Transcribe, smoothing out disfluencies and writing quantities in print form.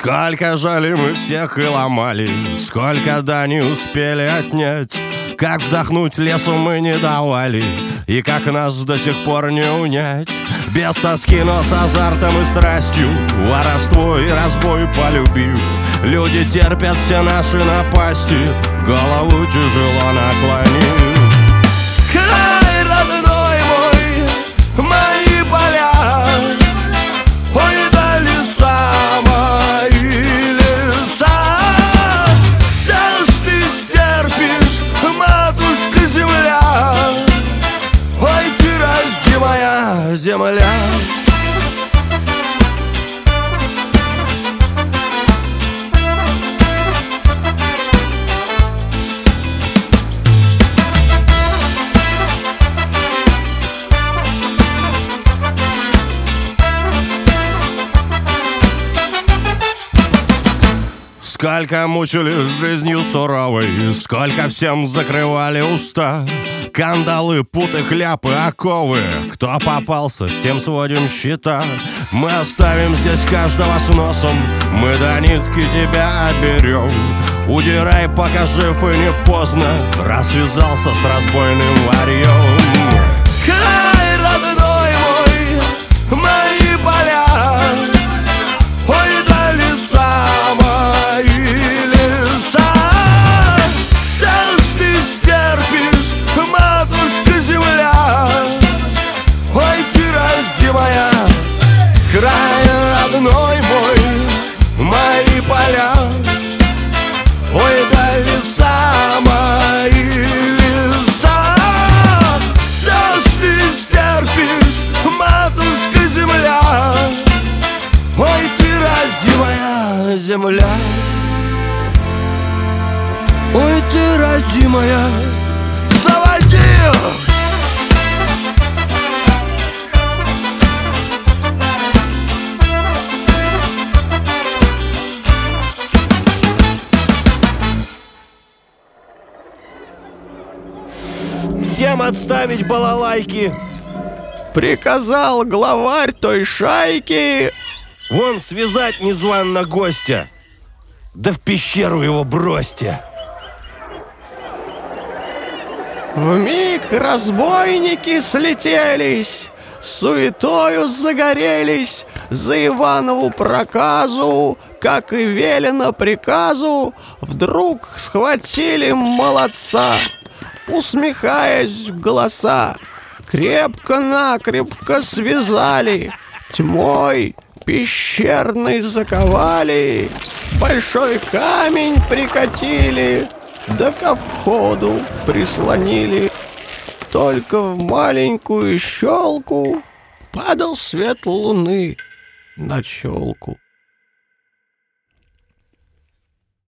Сколько жали мы всех и ломали, сколько дани успели отнять. Как вздохнуть лесу мы не давали, и как нас до сих пор не унять. Без тоски, но с азартом и страстью, воровство и разбой полюбив, люди терпят все наши напасти, голову тяжело наклонив. Край родной мой, мои поля, ой, да леса мои леса. Все ж ты стерпишь, матушка земля, ой, ты родимая земля. Сколько мучили жизнью суровой, сколько всем закрывали уста. Кандалы, путы, хляпы, оковы, кто попался, с тем сводим счета. Мы оставим здесь каждого с носом, мы до нитки тебя оберем. Удирай, пока жив и не поздно, раз связался с разбойным варьем. Край родной мой, мои поля, ой, да леса мои леса. Все ж ты стерпишь, матушка земля, ой, ты родимая. Край родной мой, мои поля, ой, да леса мои леса. Все ж ты стерпишь, матушка земля, ой, ты родимая земля, ой, ты родимая. Заводи! Всем отставить балалайки, приказал главарь той шайки. Вон связать незваного гостя, да в пещеру его бросьте. Вмиг разбойники слетелись, суетою загорелись, за Иванову проказу, как и велено приказу, вдруг схватили молодца, усмехаясь в голоса, крепко-накрепко связали, тьмой пещерной заковали, большой камень прикатили, да ко входу прислонили. Только в маленькую щелку падал свет луны на челку.